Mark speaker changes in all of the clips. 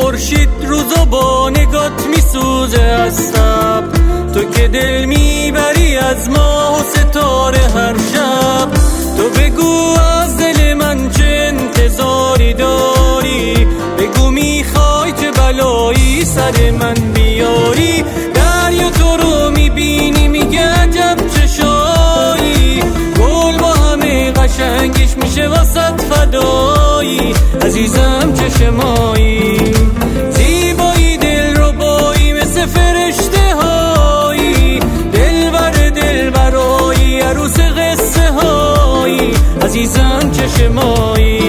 Speaker 1: خورشید روزو با نگات میسوزه از تب، تو که دل میبری از ماه و ستاره هر شب. تو بگو از دل من چه انتظاری داری، بگو میخوای چه بلایی سر من بیاری. دریا تو رو میبینی میگه عجب چشایی، گل با همه قشنگیش میشه واسط فدایی. عزیزم چشمایی، زیبایی دل رو بایی مثل فرشته هایی، دل برایی عروس قصه هایی. عزیزم چشمایی.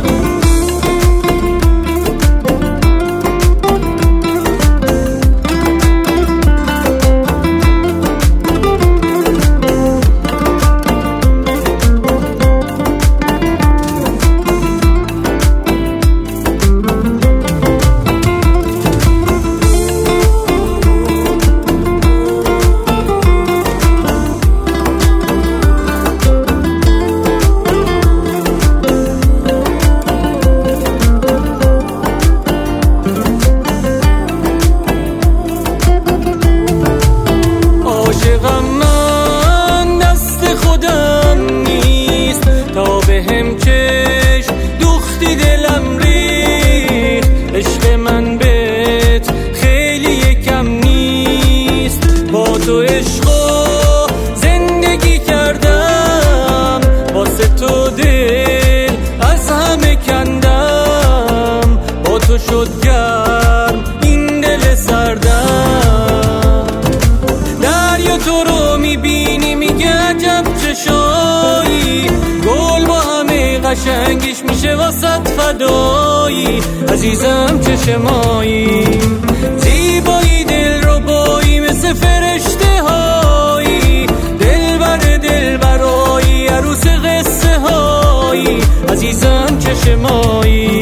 Speaker 1: عاشقم من دست خودم نیست، تا بهم چشم دوختی دلم ریخت. عشق من بهت خیلی کم نیست، با تو عشق و زندگی کردم، واسه تو دل از همه کندم. با تو شد گرم این دل سردم، تو رو میبینی میگه عجب چشایی، گل با همه قشنگیش میشه واسط فدایی. عزیزم چشمایی، زیبایی دل رو بایی مثل فرشته هایی، دل برایی عروس قصه هایی. عزیزم چشمایی.